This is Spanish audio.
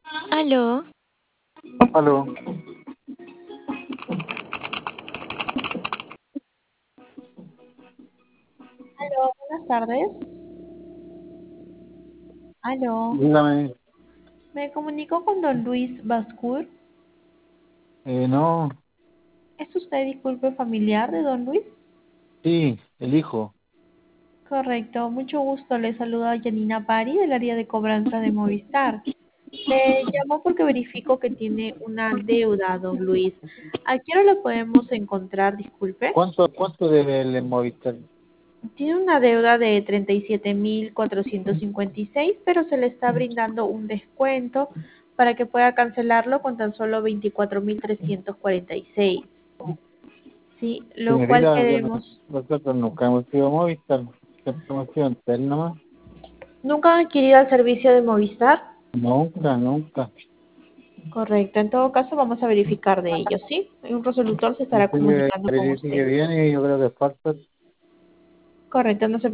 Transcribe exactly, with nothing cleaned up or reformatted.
Aló, Aló, Aló, buenas tardes. Aló, dígame, me comunico con don Luis Bascur. eh, no, ¿Es usted, disculpe, familiar de don Luis? sí, el hijo. Correcto, mucho gusto. Le saluda Janina Pari del área de cobranza de Movistar. Le llamo porque verifico que tiene una deuda, don Luis. ¿A qué hora lo podemos encontrar, disculpe? ¿Cuánto, cuánto debe el Movistar? Tiene una deuda de treinta y siete mil cuatrocientos cincuenta y seis, pero se le está brindando un descuento para que pueda cancelarlo con tan solo veinticuatro mil trescientos cuarenta y seis. Sí, lo cual Señorita, yo no- queremos. nosotros nunca hemos sido Movistar, siempre hemos sido Entel nomás. ¿Nunca han adquirido el servicio de Movistar? Nunca, nunca. Correcto, en todo caso vamos a verificar de ello, ¿sí? Un resolutor se estará Dice que, comunicando con dice que usted. viene y yo creo que es falso. Correcto, no se